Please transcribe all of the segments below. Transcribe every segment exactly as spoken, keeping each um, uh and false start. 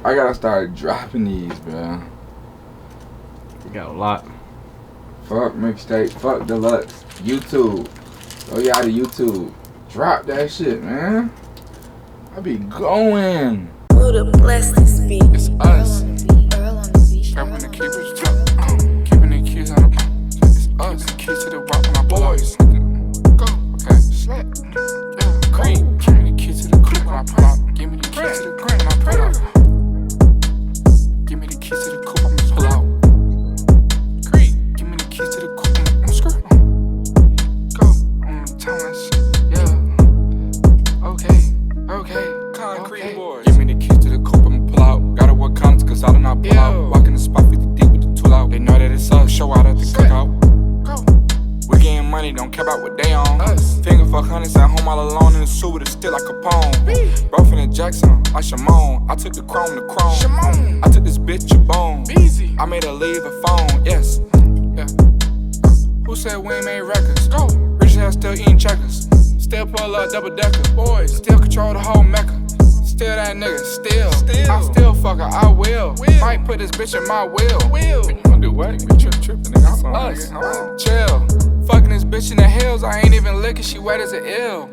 I gotta start dropping these, bro. We got a lot. Fuck mixtape, fuck deluxe, YouTube. Oh yeah, to YouTube. Drop that shit, man. I be going. Buddha bless this beat. It's us. Earl on the beat. Grabbing the keepers, uh, uh, keeping the keys on the. Uh, it's us. The keys to the rock with my boys. Go, okay, slap. Yeah, creep. Give me the keys to the coupe when I pull out. Give me the keys to the coupe when I pull out. Give me the keys to the coupe, I'ma pull out. Creep. Give me the keys to the coupe, I'ma screw. Go, I'm telling that shit. Yeah. Okay, okay. Concrete boys. Give me the keys to the coupe, I'ma pull out. Gotta work condoms, cause I do not pull out. Walking the spot fifty deep with the tool out. They know that it's us. Show out at the cookout. Go. We getting money, don't care about what they on. Us. Finger fuck hundreds at home all alone in the suit with a still like Capone. Bro from the Jackson, like Shimon. I took the chrome to chrome. Shimon. I took this bitch a bone. Beezy. I made her leave a phone. Yes. Yeah. Who said we ain't made records? Go. Rich ass still eating checkers. Still pull up double decker. Boys. Still control the whole mecca. Still that nigga, still. still. I still fuck her, I will. will. Might put this bitch in my will. will. You gon' do what? You trip, trippin', nigga. I'm us. Nigga. Chill. Fucking this bitch in the hills. I ain't even licking, she wet as an ill.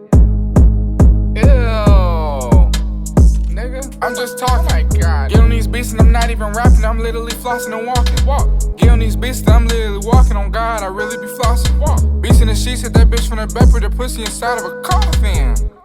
Ew. Nigga. I'm just talking. Oh my god. Get on these beats and I'm not even rapping. I'm literally flossing and walking. Walk. Get on these beats and I'm literally walking. On God, I really be flossing. Walk. Beats in the sheets, hit that bitch from the bed, put the pussy inside of a coffin.